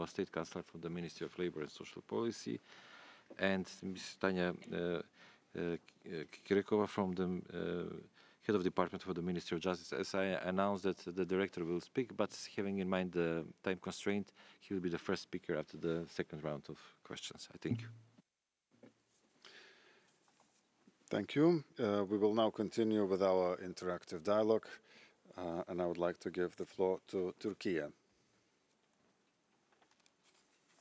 Kozlova, State Councillor from the Ministry of Labour and Social Policy, and Ms. Tanya Kirekova from the Head of Department for the Ministry of Justice. As I announced that the Director will speak, but having in mind the time constraint, he will be the first speaker after the second round of questions. I thank you. Thank you. We will now continue with our interactive dialogue, and I would like to give the floor to Turkey.